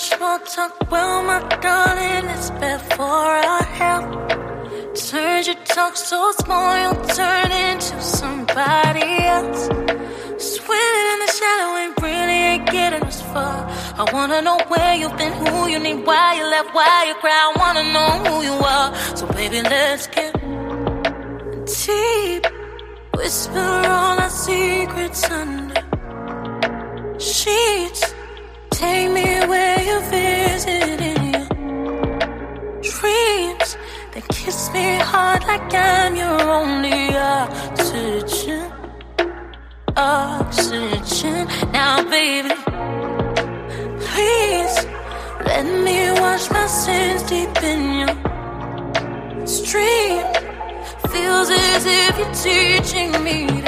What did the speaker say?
Small talk, well, my darling, it's bad for our health. Turns your talk so small, you'll turn into somebody else. Swimming in the shallow and really ain't getting us far. I wanna know where you've been, who you need, why you left, why you cry. I wanna know who you are. So baby, let's get deep. Whisper all our secrets under sheets. Take me where you visit in your dreams. Then kiss me hard like I'm your only oxygen. Oxygen. Now baby, please let me wash my sins deep in your stream. Feels as if you're teaching me